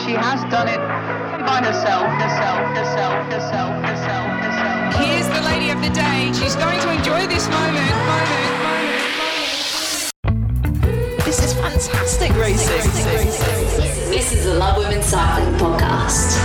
She has done it by herself. Here's the lady of the day. She's going to enjoy this moment. This is fantastic racing. This is the Love Women Cycling Podcast.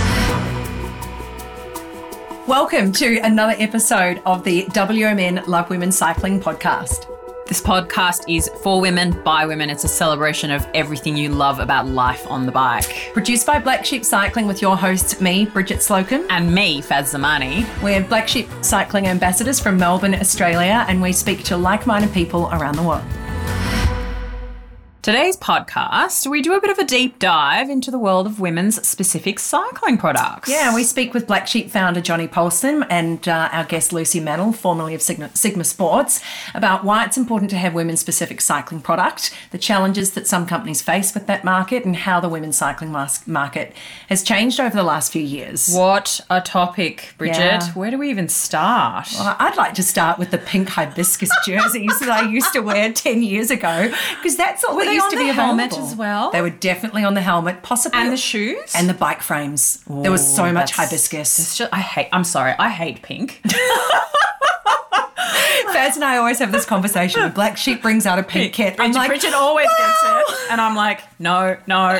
Welcome to another episode of the WMN Love Women Cycling Podcast. This podcast is for women, by women. It's a celebration of everything you love about life on the bike. Produced by Black Sheep Cycling with your hosts, me, Bridget Slocum. And me, Faz Zamani. We're Black Sheep Cycling ambassadors from Melbourne, Australia, and we speak to like-minded people around the world. Today's podcast, we do a bit of a deep dive into the world of women's specific cycling products. Yeah, we speak with Black Sheep founder Johnny Polson and our guest Lucy Mannell, formerly of Sigma Sports, about why it's important to have women's specific cycling product, the challenges that some companies face with that market, and how the women's cycling market has changed over the last few years. What a topic, Bridget. Yeah. Where do we even start? Well, I'd like to start with the pink hibiscus jerseys that I used to wear 10 years ago, because that's all that used to be helmet available. as well? They were definitely on the helmet, possibly. And the shoes? And the bike frames. There was so much hibiscus. It's just, I hate pink. Faz and I always have this conversation. Black Sheep brings out a pink kit. I'm like, Bridget always gets it. And I'm like, no.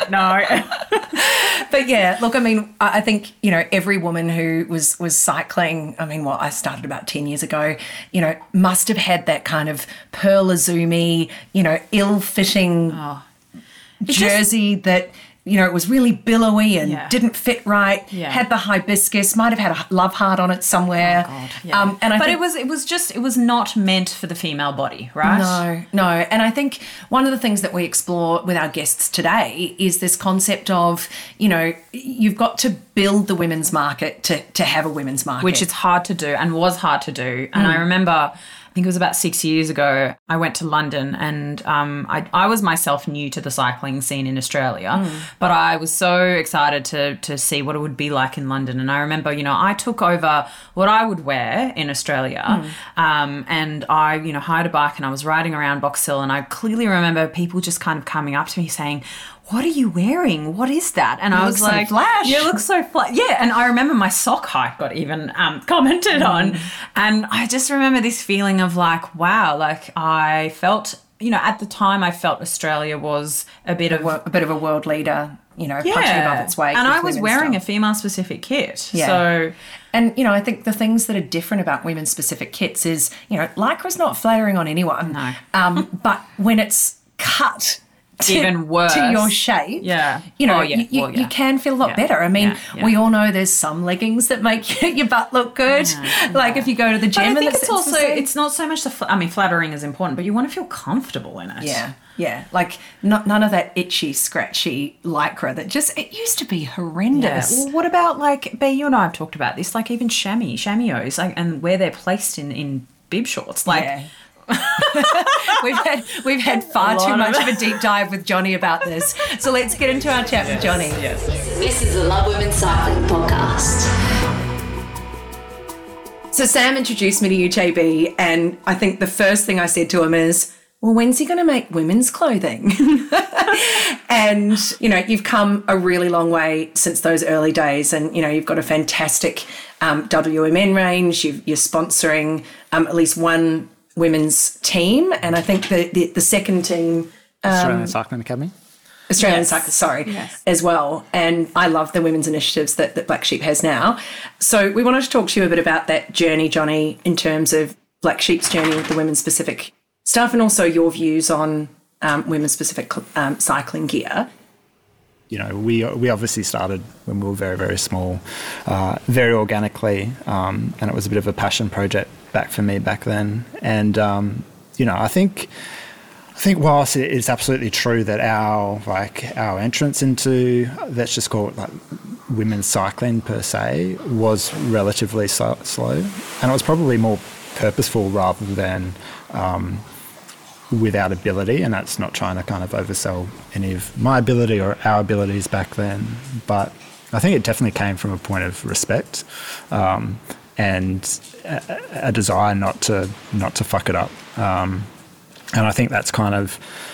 But yeah, look, I mean, I think, every woman who was cycling, I started about 10 years ago, must have had that kind of Pearl Izumi, ill-fitting jersey that, it was really billowy and didn't fit right, had the hibiscus, might have had a love heart on it somewhere. Oh, God, yeah. But it was not meant for the female body, right? No. And I think one of the things that we explore with our guests today is this concept of, you've got to build the women's market to have a women's market. Which it's hard to do and was hard to do. And I remember, I think it was about 6 years ago, I went to London and I was myself new to the cycling scene in Australia, but I was so excited to see what it would be like in London. And I remember, I took over what I would wear in Australia and I, hired a bike and I was riding around Box Hill, and I clearly remember people just kind of coming up to me saying, "What are you wearing? What is that?" And I was like, so flash. "You look so flash." Yeah, and I remember my sock height got even commented on. And I just remember this feeling of like, wow, like I felt, at the time I felt Australia was a bit of a world leader, punching above its weight. And I was wearing a female-specific kit. Yeah. So, and, I think the things that are different about women's-specific kits is, Lycra's not flattering on anyone. No. But when it's cut even worse to your shape, you can feel a lot better. I mean, we all know there's some leggings that make your butt look good. Like if you go to the gym, but I think it's not so much flattering is important, but you want to feel comfortable in it. Yeah, like none of that itchy, scratchy Lycra that it used to be horrendous. Yeah. Well, what about like, B, you and I have talked about this, like even chamois, like, and where they're placed in bib shorts, like. Yeah. we've had far too much of a deep dive with Johnny about this. So let's get into our chat with Johnny. Yes. This is the Love Women Cycling Podcast. So Sam introduced me to UJB, and I think the first thing I said to him is, well, when's he going to make women's clothing? And, you've come a really long way since those early days, and, you've got a fantastic WMN range. You're sponsoring at least one women's team, and I think the second team, Australian Cycling Academy, as well. And I love the women's initiatives that Black Sheep has now. So we wanted to talk to you a bit about that journey, Johnny, in terms of Black Sheep's journey with the women's specific stuff, and also your views on women's specific cycling gear. We obviously started when we were very, very small, very organically, and it was a bit of a passion project for me back then. And, I think whilst it is absolutely true that our entrance into, let's just call it like women's cycling per se, was relatively slow, and it was probably more purposeful rather than without ability, and that's not trying to kind of oversell any of my ability or our abilities back then, but I think it definitely came from a point of respect and a desire not to fuck it up, and I think that's kind of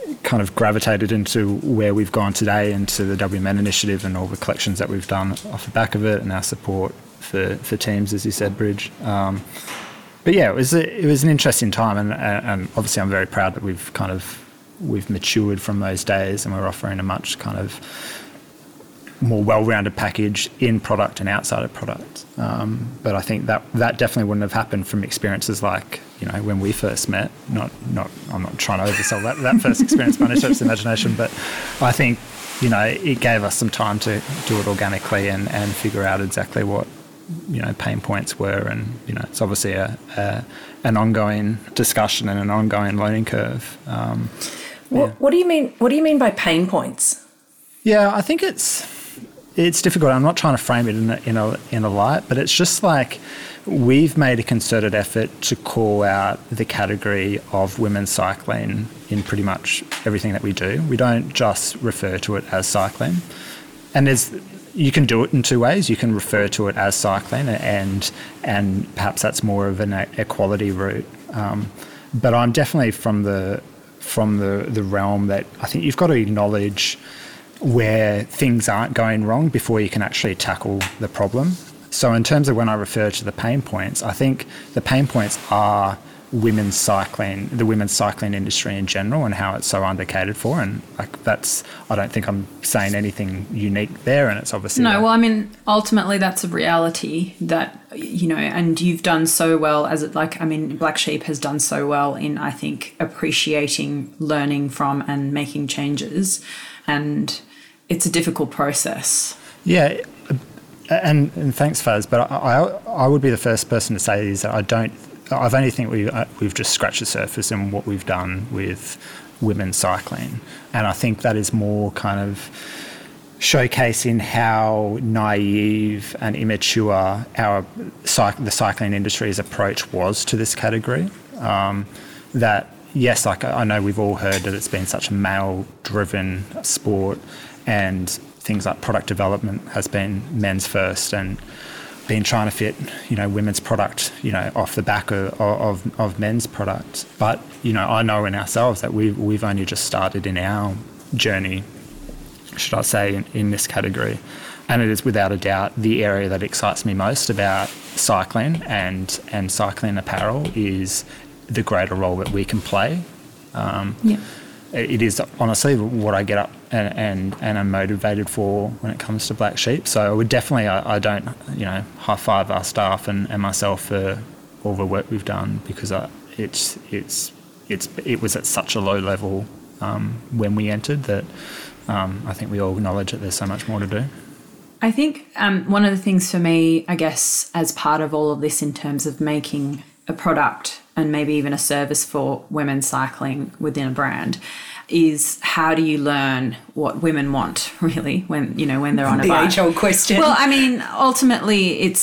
kind of gravitated into where we've gone today, into the WMN initiative and all the collections that we've done off the back of it, and our support for teams, as you said, Bridge. But yeah, it was an interesting time, and obviously I'm very proud that we've matured from those days, and we're offering a much kind of more well-rounded package in product and outside of product. But I think that definitely wouldn't have happened from experiences like, when we first met. I'm not trying to oversell that first experience by any stretch of the imagination, but I think, it gave us some time to do it organically and figure out exactly what, pain points were. And, it's obviously an ongoing discussion and an ongoing learning curve. What do you mean by pain points? Yeah, I think it's difficult. I'm not trying to frame it in a light, but it's just like we've made a concerted effort to call out the category of women's cycling in pretty much everything that we do. We don't just refer to it as cycling. And you can do it in two ways. You can refer to it as cycling, and perhaps that's more of an equality route. But I'm definitely from the realm that I think you've got to acknowledge where things aren't going wrong before you can actually tackle the problem. So in terms of when I refer to the pain points, I think the pain points are the women's cycling industry in general, and how it's so undercatered for. And I don't think I'm saying anything unique there, and it's obviously... No, well, I mean, ultimately that's a reality that, and you've done so well Black Sheep has done so well in, I think, appreciating, learning from and making changes. And it's a difficult process. Yeah, and thanks, Faz. But I would be the first person to say is that I only think we've just scratched the surface in what we've done with women's cycling, and I think that is more kind of showcasing how naive and immature the cycling industry's approach was to this category. That yes, I know we've all heard that it's been such a male-driven sport, and things like product development has been men's first, and been trying to fit, women's product, off the back of men's product. But, I know in ourselves that we've only just started in our journey, should I say, in this category. And it is without a doubt the area that excites me most about cycling and cycling apparel is the greater role that we can play. It is honestly what I get up and I'm motivated for when it comes to Black Sheep. So I would definitely, I don't, high five our staff and myself for all the work we've done, because it was at such a low level when we entered that I think we all acknowledge that there's so much more to do. I think one of the things for me, I guess, as part of all of this in terms of making a product and maybe even a service for women's cycling within a brand, is how do you learn what women want, really, when they're on a bike? The age-old question. Well, I mean, ultimately, it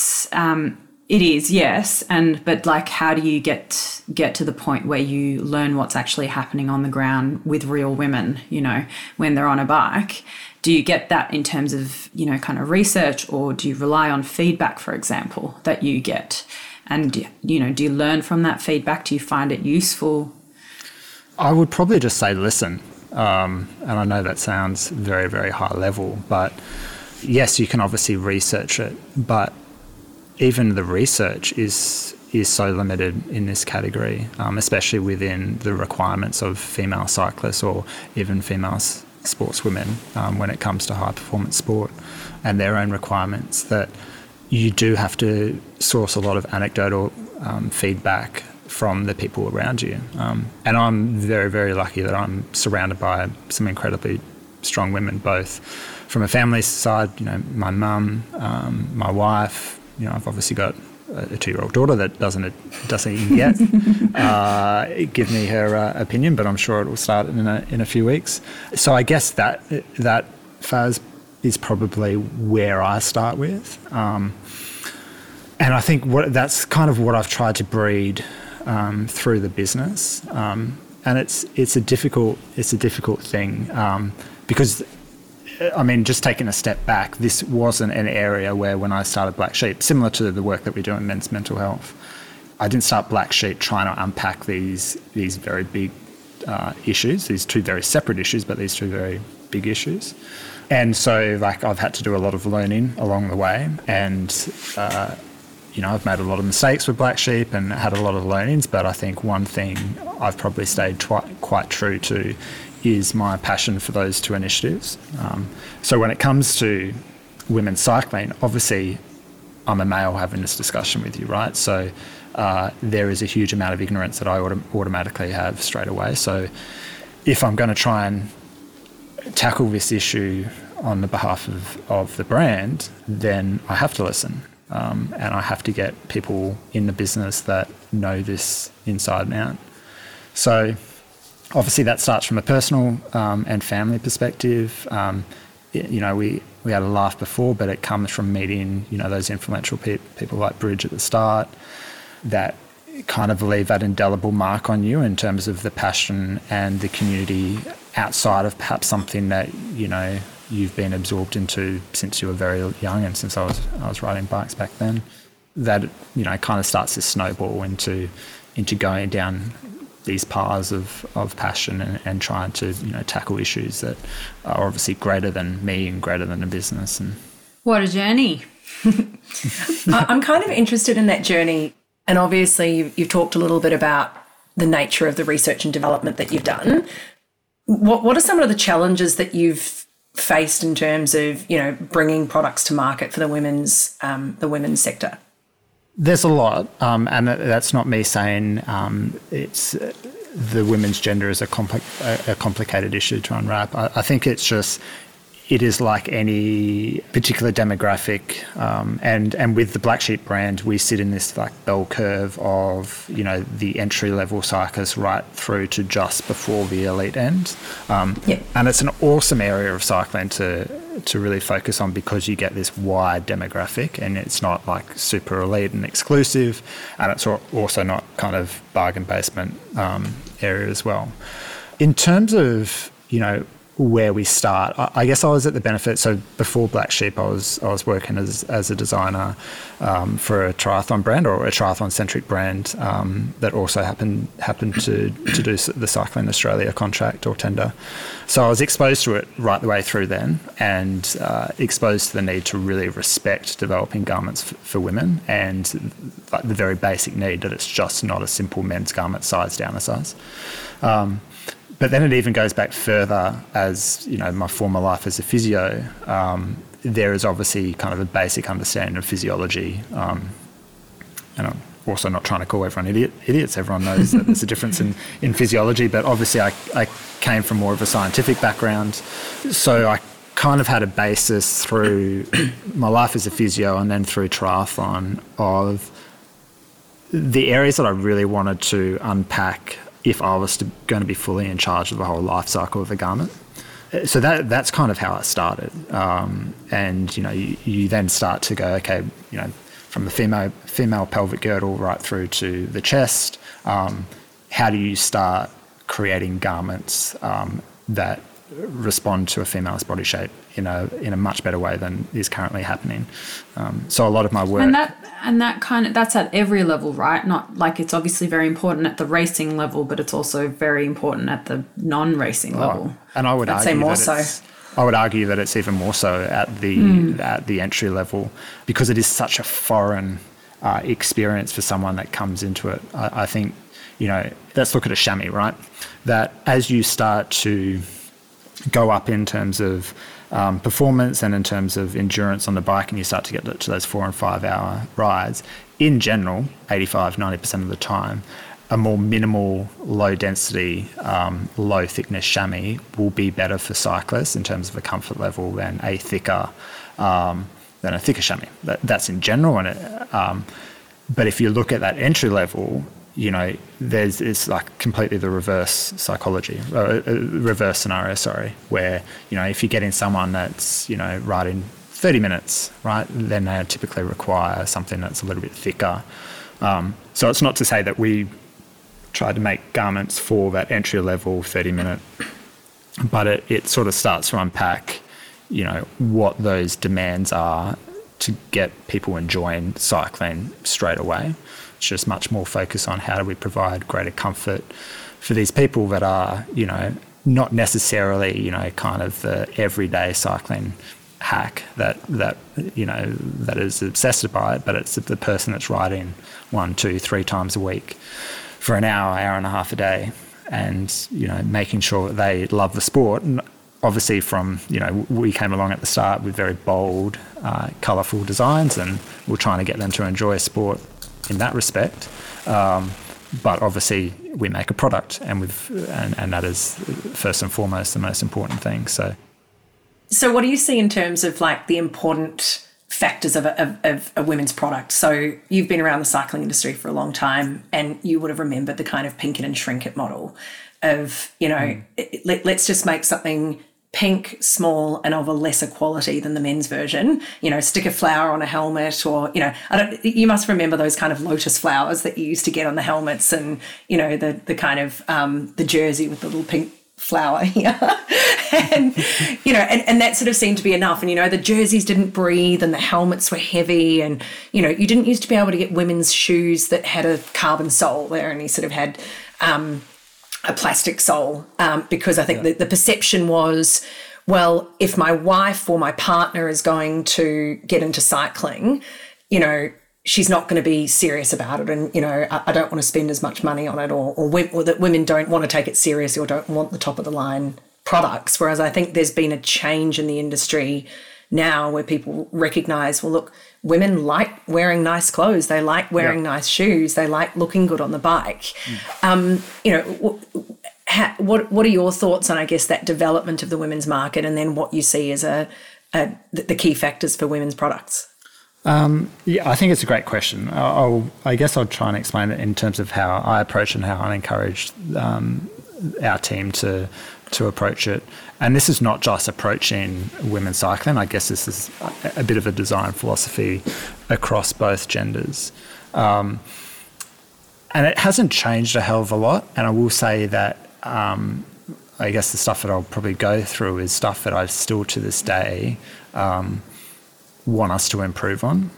is, yes, but how do you get to the point where you learn what's actually happening on the ground with real women, when they're on a bike? Do you get that in terms of, kind of research, or do you rely on feedback, for example, that you get? And, do you learn from that feedback? Do you find it useful? I would probably just say listen. And I know that sounds very, very high level, but yes, you can obviously research it, but even the research is so limited in this category, especially within the requirements of female cyclists or even female sportswomen when it comes to high performance sport and their own requirements, that you do have to source a lot of anecdotal feedback from the people around you. And I'm very, very lucky that I'm surrounded by some incredibly strong women, both from a family side, my mum, my wife, I've obviously got a 2-year-old daughter that doesn't even yet give me her opinion, but I'm sure it will start in a few weeks. So I guess that phase is probably where I start with. And I think that's kind of what I've tried to breed through the business. And it's a difficult thing because, I mean, just taking a step back, this wasn't an area where when I started Black Sheep, similar to the work that we do in men's mental health, I didn't start Black Sheep trying to unpack these very big issues, these two very separate issues, but these two very big issues. And so, like, I've had to do a lot of learning along the way, and I've made a lot of mistakes with Black Sheep and had a lot of learnings, but I think one thing I've probably stayed quite true to is my passion for those two initiatives. So when it comes to women's cycling, obviously I'm a male having this discussion with you, right? So there is a huge amount of ignorance that I automatically have straight away. So if I'm going to try and tackle this issue on the behalf of the brand, then I have to listen. And I have to get people in the business that know this inside and out. So obviously that starts from a personal and family perspective. We had a laugh before, but it comes from meeting, those influential people like Bridge at the start that kind of leave that indelible mark on you in terms of the passion and the community outside of perhaps something that, you've been absorbed into since you were very young and since I was riding bikes back then. That, kind of starts to snowball into going down these paths of passion and trying to, tackle issues that are obviously greater than me and greater than the business. And what a journey. I'm kind of interested in that journey. And obviously you've talked a little bit about the nature of the research and development that you've done. What are some of the challenges that you've faced in terms of, bringing products to market for the women's sector? There's a lot, and that's not me saying it's the women's gender is a complicated issue to unwrap. I think it is like any particular demographic, and with the Black Sheep brand, we sit in this like bell curve of the entry level cyclists right through to just before the elite end, and it's an awesome area of cycling to really focus on because you get this wide demographic, and it's not like super elite and exclusive, and it's also not kind of bargain basement area as well. In terms of where we start, I guess I was at the benefit. So before Black Sheep, I was working as a designer for a triathlon brand or a triathlon centric brand that also happened to do the Cycling Australia contract or tender. So I was exposed to it right the way through then, and exposed to the need to really respect developing garments for women and like the very basic need that it's just not a simple men's garment size down a size. But then it even goes back further as, my former life as a physio. There is obviously kind of a basic understanding of physiology. And I'm also not trying to call everyone idiots. Everyone knows that there's a difference in physiology. But obviously I came from more of a scientific background. So I kind of had a basis through my life as a physio and then through triathlon of the areas that I really wanted to unpack if I was going to be fully in charge of the whole life cycle of a garment. So that's kind of how it started. And, you then start to go, okay, from the female pelvic girdle right through to the chest, how do you start creating garments that respond to a female's body shape in a much better way than is currently happening. So a lot of my work... And that's at every level, right? Not like it's obviously very important at the racing level, but it's also very important at the non-racing level. And I would argue that it's even more so at the entry level because it is such a foreign experience for someone that comes into it. I think, let's look at a chamois, right? That as you start to go up in terms of performance and in terms of endurance on the bike, and you start to get to those 4 and 5 hour rides, in general, 85-90% of the time, a more minimal, low density, low thickness chamois will be better for cyclists in terms of a comfort level than a thicker chamois. That's in general. But if you look at that entry level, it's like completely the reverse scenario, where, if you're getting someone that's, riding 30 minutes, right, then they typically require something that's a little bit thicker. So it's not to say that we tried to make garments for that entry level 30 minute, but it sort of starts to unpack, what those demands are to get people enjoying cycling straight away. It's just much more focus on how do we provide greater comfort for these people that are, not necessarily, kind of the everyday cycling hack that is obsessed by it, but it's the person that's riding 1, 2, 3 times a week for an hour and a half a day, and making sure that they love the sport. And obviously from we came along at the start with very bold, colourful designs, and we're trying to get them to enjoy sport in that respect. But obviously we make a product, and that is first and foremost the most important thing. So what do you see in terms of like the important factors of a women's product? So you've been around the cycling industry for a long time, and you would have remembered the kind of pink it and shrink it model of, let's just make something pink, small, and of a lesser quality than the men's version. Stick a flower on a helmet, or you must remember those kind of lotus flowers that you used to get on the helmets, and the kind of the jersey with the little pink flower here. and that sort of seemed to be enough. And the jerseys didn't breathe, and the helmets were heavy, and you didn't used to be able to get women's shoes that had a carbon sole. They only sort of had a plastic sole, because I think the perception was, well, if my wife or my partner is going to get into cycling, she's not going to be serious about it, and I don't want to spend as much money on it, or that women don't want to take it seriously or don't want the top of the line products. Whereas I think there's been a change in the industry now where people recognise, well, look, women like wearing nice clothes, they like wearing nice shoes, they like looking good on the bike. What are your thoughts on, I guess, that development of the women's market, and then what you see as the key factors for women's products? I think it's a great question. I guess I'll try and explain it in terms of how I approach and how I encourage our team to approach it. And this is not just approaching women's cycling. I guess this is a bit of a design philosophy across both genders. And it hasn't changed a hell of a lot. And I will say that I guess the stuff that I'll probably go through is stuff that I still to this day want us to improve on.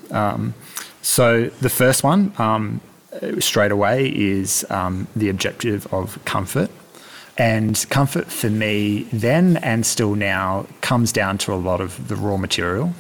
So the first one straight away is the objective of comfort. And comfort for me then and still now comes down to a lot of the raw material.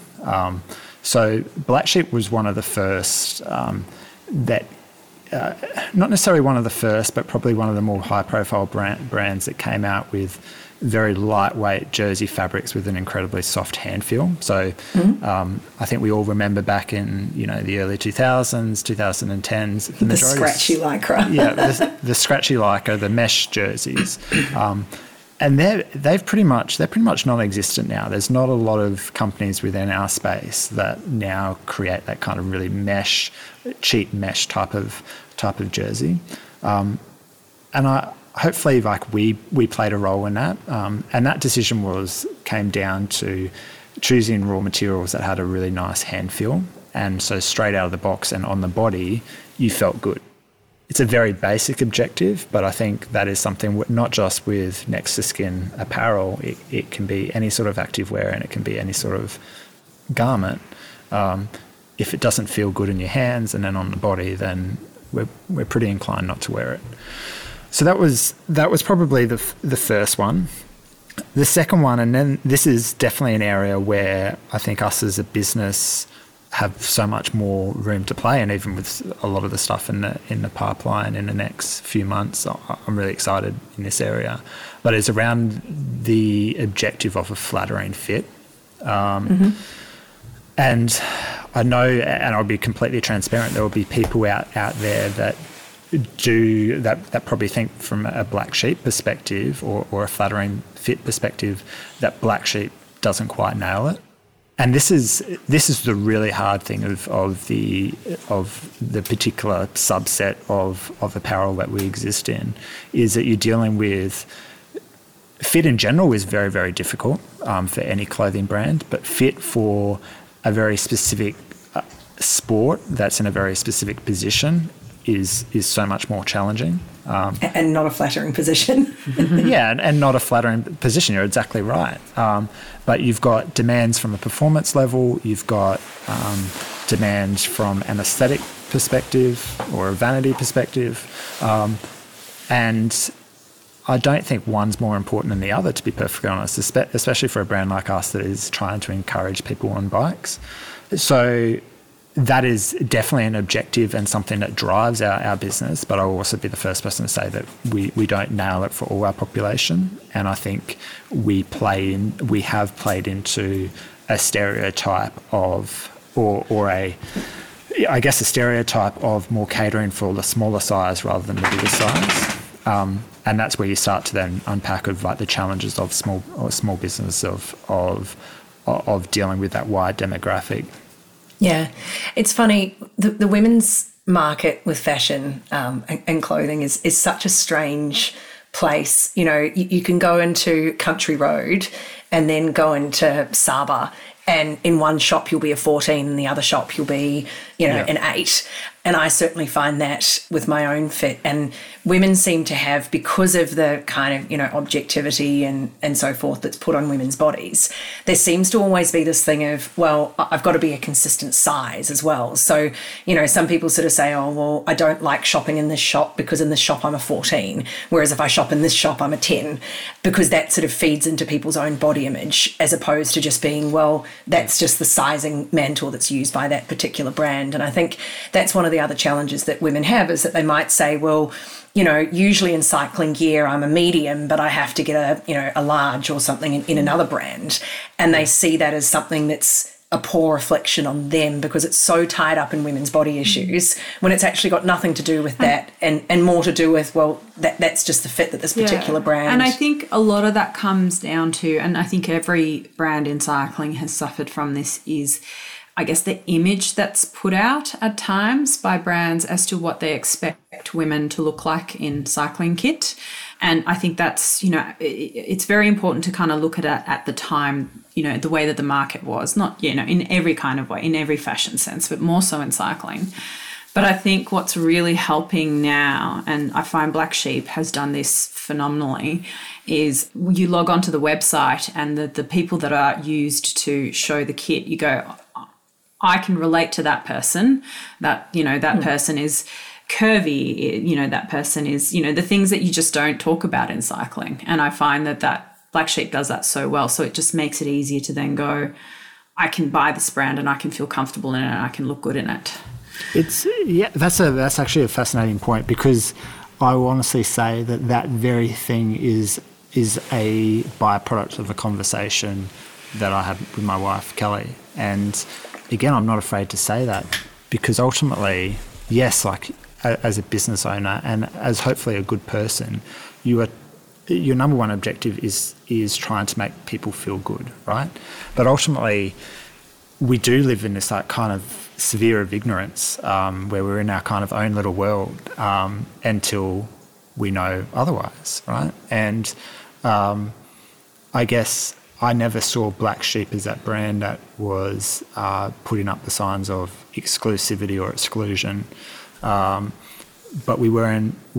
So Black Sheep was one of the first not necessarily one of the first, but probably one of the more high-profile brands that came out with very lightweight jersey fabrics with an incredibly soft hand feel. So I think we all remember back in the early 2000s, 2010s, the scratchy lycra. the scratchy lycra, the mesh jerseys, and they're pretty much non-existent now. There's not a lot of companies within our space that now create that kind of really cheap mesh type of jersey, and hopefully, we played a role in that, and that decision came down to choosing raw materials that had a really nice hand feel, and so straight out of the box and on the body, you felt good. It's a very basic objective, but I think that is something not just with Next to Skin apparel. It can be any sort of activewear, and it can be any sort of garment. If it doesn't feel good in your hands and then on the body, then we're pretty inclined not to wear it. So that was probably the first one. The second one, and then this is definitely an area where I think us as a business have so much more room to play, and even with a lot of the stuff in the pipeline in the next few months, I'm really excited in this area. But it's around the objective of a flattering fit. And I know, and I'll be completely transparent, there will be people out there that probably think from a Black Sheep perspective or a flattering fit perspective that Black Sheep doesn't quite nail it. And this is the really hard thing of the particular subset of apparel that we exist in, is that you're dealing with fit in general is very, very difficult for any clothing brand, but fit for a very specific sport that's in a very specific position is so much more challenging. And not a flattering position. Yeah, and not a flattering position. You're exactly right. But you've got demands from a performance level. You've got demands from an aesthetic perspective or a vanity perspective. And I don't think one's more important than the other, to be perfectly honest, especially for a brand like us that is trying to encourage people on bikes. So that is definitely an objective and something that drives our business, but I'll also be the first person to say that we don't nail it for all our population. And I think we have played into a stereotype of, I guess a stereotype of more catering for the smaller size rather than the bigger size. And that's where you start to then unpack of like the challenges of small business of dealing with that wide demographic. Yeah, it's funny. The women's market with fashion and clothing is such a strange place. You know, you can go into Country Road and then go into Saba, and in one shop you'll be a 14, in the other shop you'll be, an 8. And I certainly find that with my own fit. And women seem to have, because of the kind of, objectivity and so forth that's put on women's bodies, there seems to always be this thing of, well, I've got to be a consistent size as well. So, some people sort of say, oh, well, I don't like shopping in this shop because in this shop I'm a 14. Whereas if I shop in this shop, I'm a 10, because that sort of feeds into people's own body image, as opposed to just being, well, that's just the sizing mantle that's used by that particular brand. And I think that's one of the other challenges that women have, is that they might say, well, usually in cycling gear I'm a medium, but I have to get a large or something in another brand. And they see that as something that's a poor reflection on them, because it's so tied up in women's body issues, when it's actually got nothing to do with that and more to do with, well, that's just the fit that this particular brand. And I think a lot of that comes down to, and I think every brand in cycling has suffered from this, is I guess the image that's put out at times by brands as to what they expect women to look like in cycling kit. And I think that's, it's very important to kind of look at it at the time, the way that the market was, not, in every kind of way, in every fashion sense, but more so in cycling. But I think what's really helping now, and I find Black Sheep has done this phenomenally, is you log onto the website and the people that are used to show the kit, you go, I can relate to that person, that person is curvy, that person is, the things that you just don't talk about in cycling. And I find that Black Sheep does that so well. So it just makes it easier to then go, I can buy this brand and I can feel comfortable in it and I can look good in it. That's actually a fascinating point, because I will honestly say that very thing is a byproduct of a conversation that I had with my wife, Kelly. And again, I'm not afraid to say that, because ultimately, yes, like as a business owner and as hopefully a good person, your number one objective is trying to make people feel good, right? But ultimately, we do live in this like kind of sphere of ignorance where we're in our kind of own little world until we know otherwise, right? And I guess I never saw Black Sheep as that brand that was putting up the signs of exclusivity or exclusion. But we were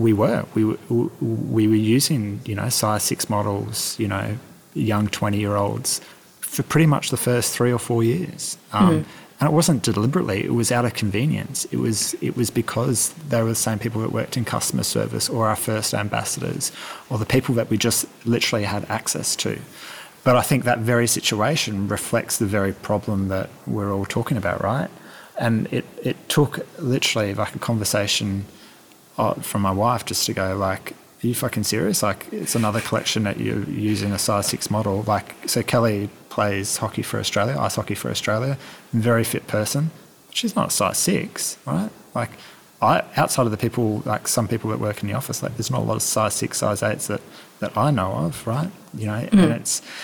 using, size 6 models, young 20-year-olds for pretty much the first 3 or 4 years. And it wasn't deliberately, it was out of convenience. It was because they were the same people that worked in customer service, or our first ambassadors, or the people that we just literally had access to. But I think that very situation reflects the very problem that we're all talking about, right? And it took literally like a conversation from my wife just to go like, are you fucking serious? Like, it's another collection that you're using a size 6 model. Like, so Kelly plays hockey for Australia, ice hockey for Australia, very fit person. She's not a size 6, right? Like, outside of the people, like some people that work in the office, like there's not a lot of size 6, size 8s that I know of, right? And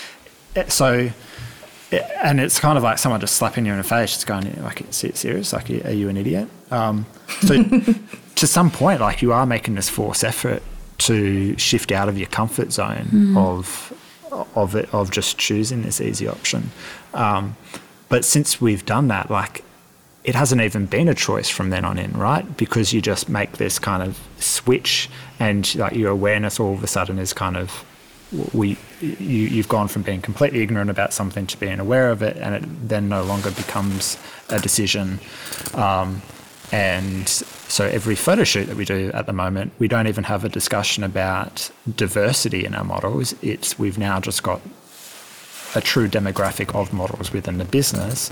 and it's kind of like someone just slapping you in the face, just going, like, serious? Like, are you an idiot? So to some point, like, you are making this forced effort to shift out of your comfort zone of just choosing this easy option. But since we've done that, like, it hasn't even been a choice from then on in, right? Because you just make this kind of switch, and like your awareness all of a sudden is kind of, you've gone from being completely ignorant about something to being aware of it, and it then no longer becomes a decision. And so every photo shoot that we do at the moment, we don't even have a discussion about diversity in our models. We've now just got a true demographic of models within the business.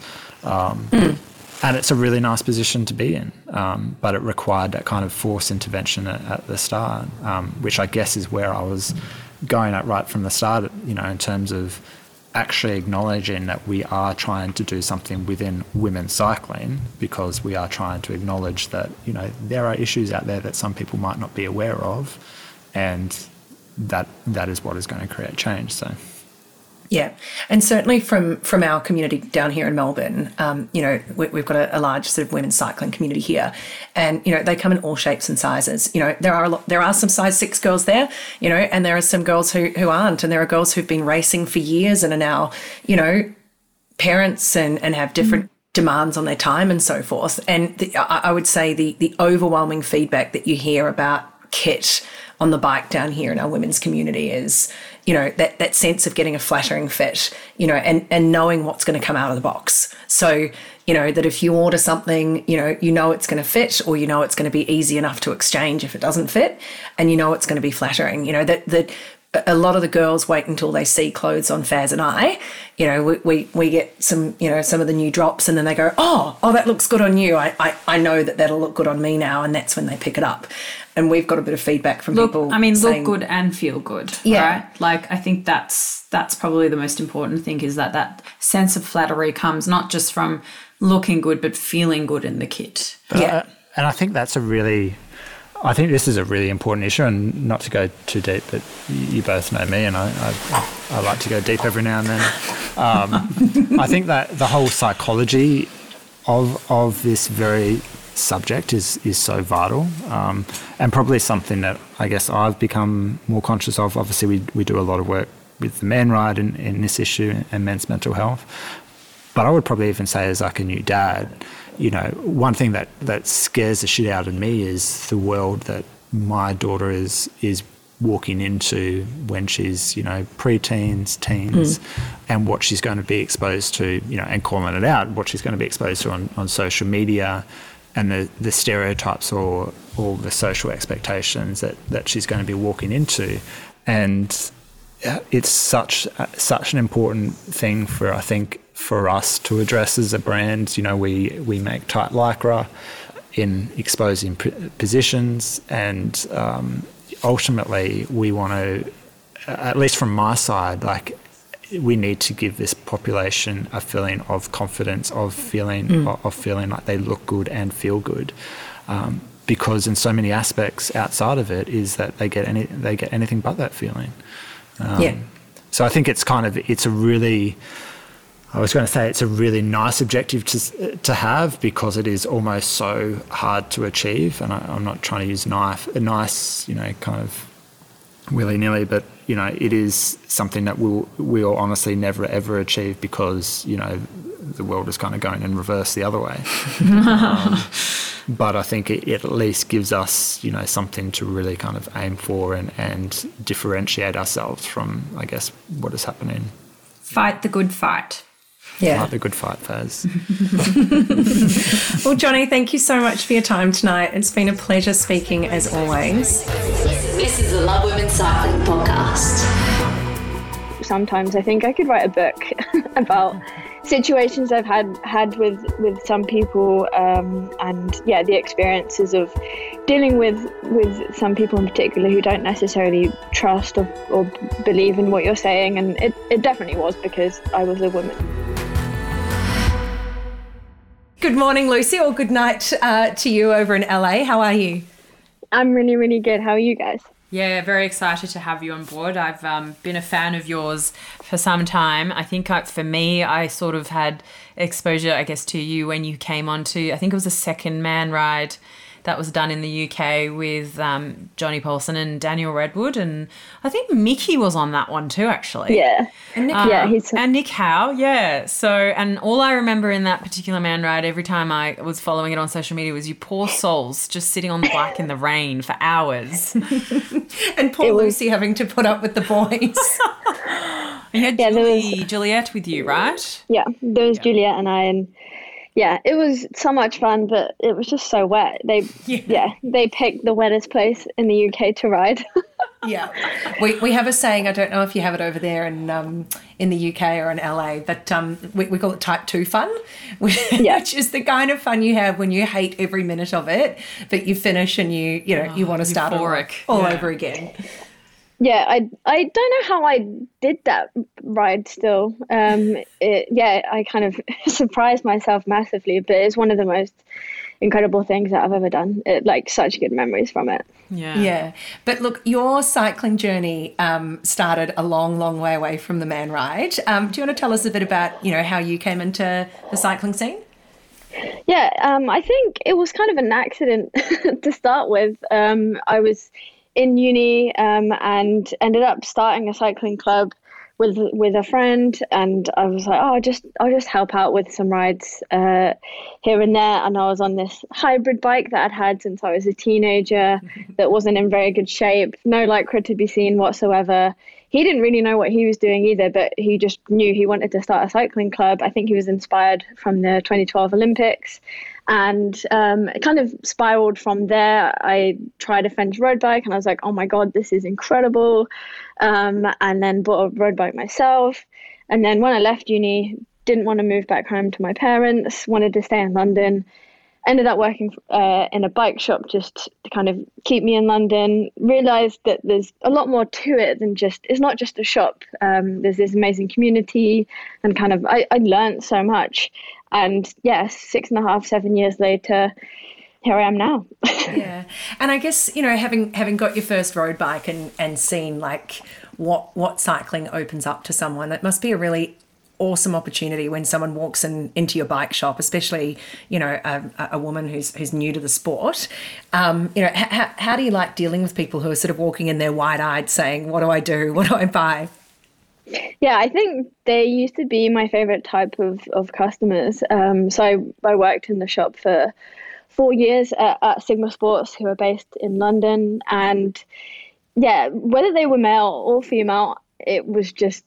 And it's a really nice position to be in, but it required that kind of forced intervention at the start, which I guess is where I was going at right from the start, you know, in terms of actually acknowledging that we are trying to do something within women's cycling, because we are trying to acknowledge that, you know, there are issues out there that some people might not be aware of, and that is what is going to create change. So. Yeah, and certainly from our community down here in Melbourne, you know, we've got a large sort of women's cycling community here, and you know they come in all shapes and sizes. You know, there are some size 6 girls there, you know, and there are some girls who aren't, and there are girls who've been racing for years and are now, you know, parents and have different demands on their time and so forth. And I would say the overwhelming feedback that you hear about kit on the bike down here in our women's community is, you know, that sense of getting a flattering fit, you know, and knowing what's going to come out of the box. So, you know, that if you order something, you know it's going to fit, or you know it's going to be easy enough to exchange if it doesn't fit, and you know it's going to be flattering. You know, that a lot of the girls wait until they see clothes on Faz and I. You know, we get some, you know, some of the new drops, and then they go, oh, that looks good on you. I know that'll look good on me now, and that's when they pick it up. And we've got a bit of feedback from people. I mean, look good and feel good. Yeah. Right? Like, I think that's probably the most important thing, is that sense of flattery comes not just from looking good, but feeling good in the kit. And I think I think this is a really important issue, and not to go too deep, but you both know me, and I like to go deep every now and then. I think that the whole psychology of this very subject is so vital, and probably something that I guess I've become more conscious of. Obviously, we do a lot of work with the Man Ride in this issue and men's mental health. But I would probably even say, as like a new dad, you know, one thing that scares the shit out of me is the world that my daughter is walking into when she's, you know, pre-teens, teens, and what she's going to be exposed to, you know, and calling it out, what she's going to be exposed to on social media, and the stereotypes or the social expectations that she's going to be walking into. And it's such an important thing for us to address as a brand. You know, we make tight lycra in exposing positions, and ultimately we want to, at least from my side, like, we need to give this population a feeling of confidence, of feeling like they look good and feel good, because in so many aspects outside of it is that they get anything but that feeling. So I think it's a really nice objective to have, because it is almost so hard to achieve. And I'm not trying to use nice, you know, kind of willy-nilly, but, you know, it is something that we'll honestly never ever achieve, because, you know, the world is kind of going in reverse the other way. But I think it at least gives us, you know, something to really kind of aim for and differentiate ourselves from, I guess, what is happening. Fight the good fight. Yeah. Fight the good fight, Faz. Well, Johnny, thank you so much for your time tonight. It's been a pleasure speaking as always. This is the Love Women Cycling podcast. Sometimes I think I could write a book about situations I've had with some people, and the experiences of dealing with some people in particular who don't necessarily trust or believe in what you're saying. And it definitely was because I was a woman. Good morning, Lucy, or good night to you over in LA. How are you? I'm really, really good. How are you guys? Yeah, very excited to have you on board. I've been a fan of yours for some time. I think for me, I sort of had exposure, I guess, to you when you came on to, I think it was the second Man Ride that was done in the UK with Johnny Paulson and Daniel Redwood, and I think Mickey was on that one too, actually. Yeah. And Nick, and Nick Howe, yeah. So, and all I remember in that particular Man Ride, every time I was following it on social media, was you poor souls just sitting on the bike in the rain for hours. And poor Lucy having to put up with the boys. You had Juliet with you, right? Yeah, there was Juliet and I, and yeah, it was so much fun, but it was just so wet. They picked the wettest place in the UK to ride. Yeah, we have a saying. I don't know if you have it over there in the UK or in LA, but we call it type 2 fun, which is the kind of fun you have when you hate every minute of it, but you finish and you want to start all over again. Yeah, I don't know how I did that ride still. I kind of surprised myself massively, but it's one of the most incredible things that I've ever done. Such good memories from it. Yeah. But look, your cycling journey started a long, long way away from the Man Ride. Do you want to tell us a bit about, how you came into the cycling scene? Yeah, I think it was kind of an accident to start with. I was in uni and ended up starting a cycling club with a friend, and I was like, I'll just help out with some rides here and there. And I was on this hybrid bike that I'd had since I was a teenager that wasn't in very good shape, no lycra to be seen whatsoever. He didn't really know what he was doing either, but he just knew he wanted to start a cycling club. I think he was inspired from the 2012 Olympics. And it kind of spiraled from there. I tried a French road bike and I was like, oh my God, this is incredible. And then bought a road bike myself. And then when I left uni, didn't want to move back home to my parents, wanted to stay in London. Ended up working in a bike shop just to kind of keep me in London. Realised that there's a lot more to it than it's not just a shop. There's this amazing community and kind of I learned so much. And 6.5, 7 years later, here I am now. Yeah. And I guess, having got your first road bike and seen like what cycling opens up to someone, it must be a really awesome opportunity when someone walks into your bike shop, especially, a woman who's new to the sport. How do you like dealing with people who are sort of walking in there wide-eyed saying, what do I do? What do I buy? Yeah, I think they used to be my favorite type of customers. So I worked in the shop for 4 years at Sigma Sports, who are based in London. And whether they were male or female, it was just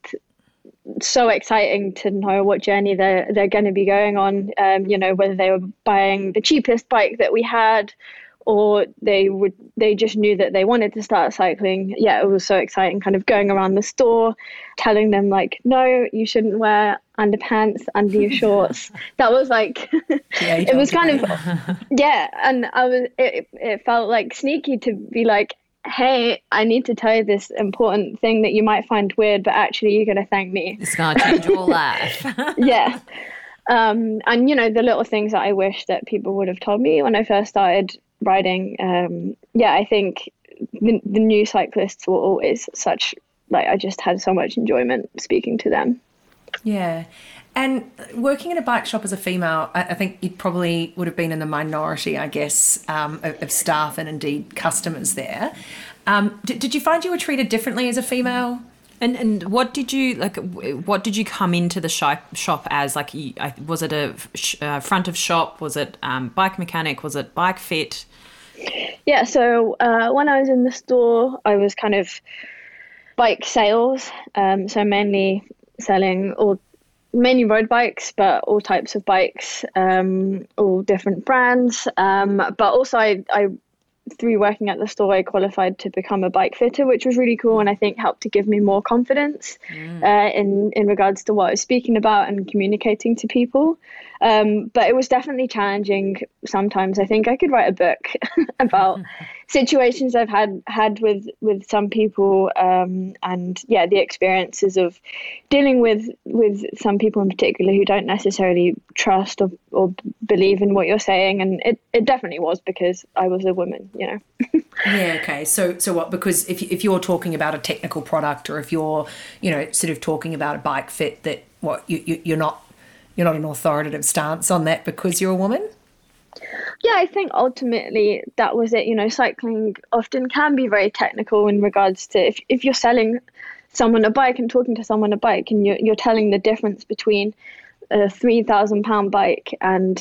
so exciting to know what journey they're going to be going on. Whether they were buying the cheapest bike that we had, or they just knew that they wanted to start cycling. Yeah, it was so exciting kind of going around the store, telling them like, no, you shouldn't wear underpants under your shorts. That was like, it was kind of, and it felt like sneaky to be like, hey, I need to tell you this important thing that you might find weird, but actually you're going to thank me. It's going to change your life. Yeah. And, the little things that I wish that people would have told me when I first started riding. I think the new cyclists were always I just had so much enjoyment speaking to them. Yeah. And working in a bike shop as a female, I think you probably would have been in the minority, I guess, of staff and indeed customers there. Did you find you were treated differently as a female? And what did you what did you come into the shop as? Like, was it a front of shop? Was it bike mechanic? Was it bike fit? Yeah, so when I was in the store, I was kind of bike sales, so mainly selling mainly road bikes, but all types of bikes, all different brands. But also I through working at the store, I qualified to become a bike fitter, which was really cool, and I think helped to give me more confidence in regards to what I was speaking about and communicating to people. But it was definitely challenging sometimes. I think I could write a book about situations I've had with some people, and the experiences of dealing with some people in particular who don't necessarily trust or believe in what you're saying. And it definitely was because I was a woman, Yeah, okay. So what? Because if you're talking about a technical product, or if you're, sort of talking about a bike fit, that what you're not an authoritative stance on that because you're a woman? Yeah, I think ultimately that was it. Cycling often can be very technical in regards to if you're selling someone a bike and talking to someone a bike, and you're telling the difference between a £3,000 bike and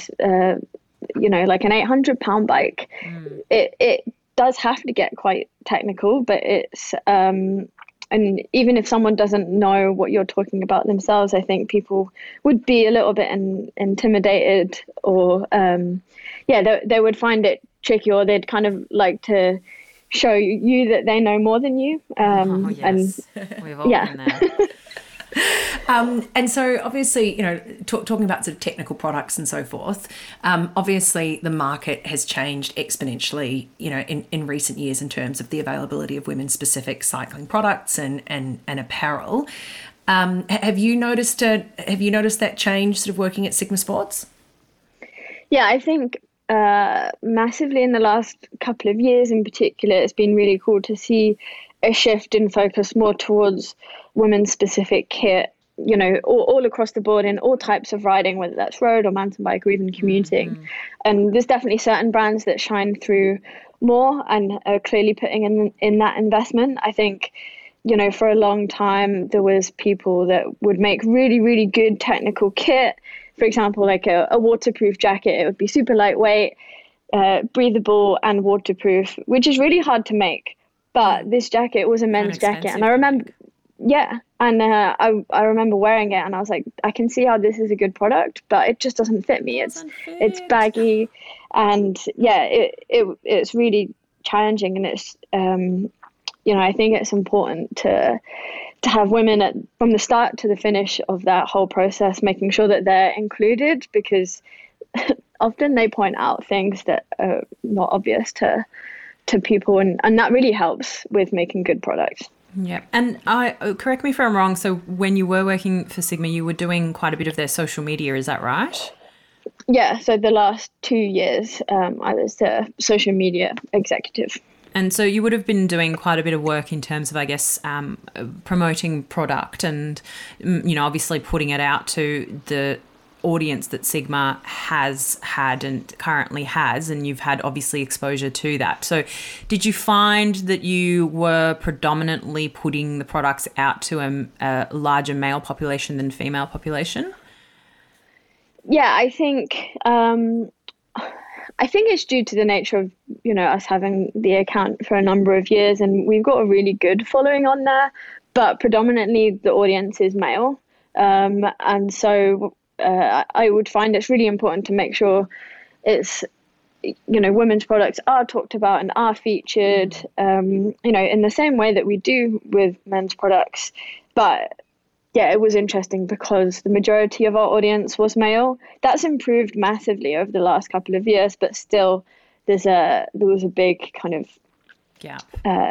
like an £800 bike. It does have to get quite technical, but it's and even if someone doesn't know what you're talking about themselves, I think people would be a little bit intimidated, or they would find it tricky, or they'd kind of like to show you that they know more than you. Yes. We've all been there. And so obviously, talking about sort of technical products and so forth, obviously the market has changed exponentially, in recent years in terms of the availability of women's specific cycling products and apparel. Have you noticed that change sort of working at Sigma Sports? Yeah, I think massively in the last couple of years in particular, it's been really cool to see a shift in focus more towards women's specific kit, all across the board in all types of riding, whether that's road or mountain bike or even commuting. And there's definitely certain brands that shine through more and are clearly putting in that investment. I think, for a long time, there was people that would make really, really good technical kit. For example, like a waterproof jacket, it would be super lightweight, breathable and waterproof, which is really hard to make. But this jacket was a men's jacket, and I remember, I remember wearing it, and I was like, I can see how this is a good product, but it just doesn't fit me. It's baggy, and it's really challenging, and it's I think it's important to have women from the start to the finish of that whole process, making sure that they're included, because often they point out things that are not obvious to people, and that really helps with making good products. Yeah. And correct me if I'm wrong, so when you were working for Sigma, you were doing quite a bit of their social media, is that right? Yeah, so the last 2 years I was the social media executive. And so you would have been doing quite a bit of work in terms of, I guess, promoting product and, obviously putting it out to the audience that Sigma has had and currently has, and you've had obviously exposure to that. So did you find that you were predominantly putting the products out to a larger male population than female population? Yeah, I think it's due to the nature of, us having the account for a number of years, and we've got a really good following on there, but predominantly the audience is male. And so I would find it's really important to make sure it's, women's products are talked about and are featured, in the same way that we do with men's products. But yeah, it was interesting because the majority of our audience was male. That's improved massively over the last couple of years, but still there was a big kind of gap.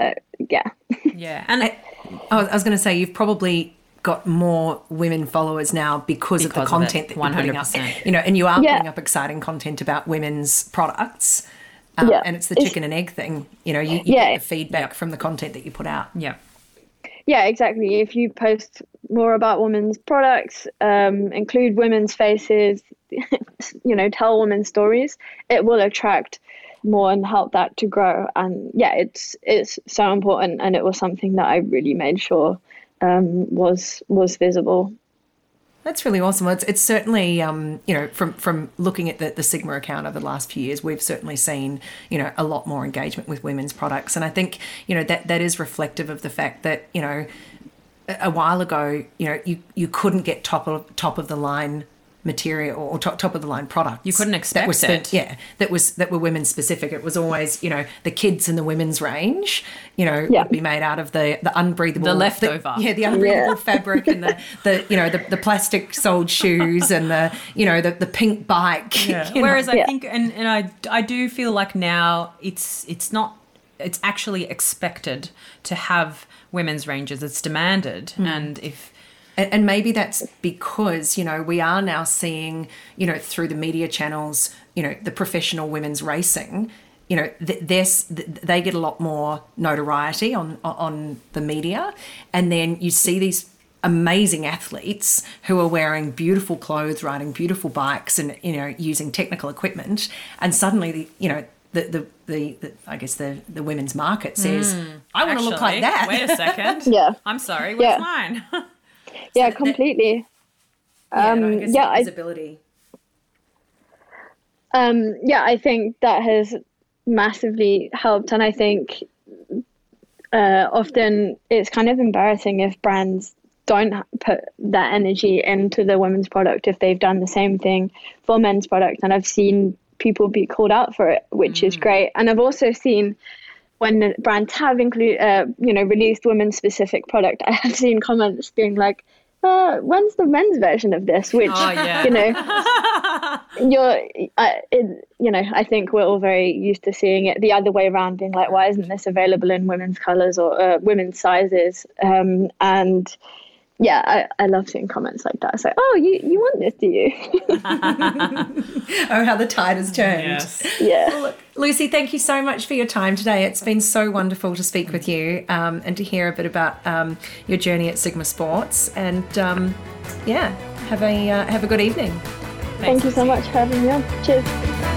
Yeah. And I was going to say, you've probably got more women followers now because of the content that you're putting up. And you are putting up exciting content about women's products. And it's the chicken and egg thing. You get the feedback from the content that you put out. Yeah. Yeah, exactly. If you post more about women's products, include women's faces, tell women's stories, it will attract more and help that to grow. And yeah, it's so important, and it was something that I really made sure was visible. That's really awesome. It's certainly, from looking at the Sigma account over the last few years, we've certainly seen, a lot more engagement with women's products. And I think, that is reflective of the fact that, a while ago, you couldn't get top of the line material or top of the line product. You couldn't expect it. Yeah, that were women's specific. It was always, the kids and the women's range, would be made out of the unbreathable, the leftover, the unbreathable fabric, and the plastic soled shoes, and the pink bike. Yeah. Whereas I think, and I do feel like now it's actually expected to have women's ranges. It's demanded, And maybe that's because, we are now seeing, through the media channels, the professional women's racing, they get a lot more notoriety on the media. And then you see these amazing athletes who are wearing beautiful clothes, riding beautiful bikes and, using technical equipment. And suddenly, I guess the women's market says, I want to look like that. Wait a second. Yeah. I'm sorry, where's mine? Yeah, completely. Visibility. I think that has massively helped, and I think often it's kind of embarrassing if brands don't put that energy into the women's product if they've done the same thing for men's product. And I've seen people be called out for it, which is great. And I've also seen when the brands have released women's specific product, I have seen comments being like, when's the men's version of this? Which, I think we're all very used to seeing it the other way around, being like, why isn't this available in women's colors or women's sizes? And yeah, I love seeing comments like that. It's like, oh, you want this, do you? Oh, how the tide has turned. Yes. Yeah. Well, look, Lucy, thank you so much for your time today. It's been so wonderful to speak with you and to hear a bit about your journey at Sigma Sports. And have a good evening. Thank you so much for having me on. Cheers.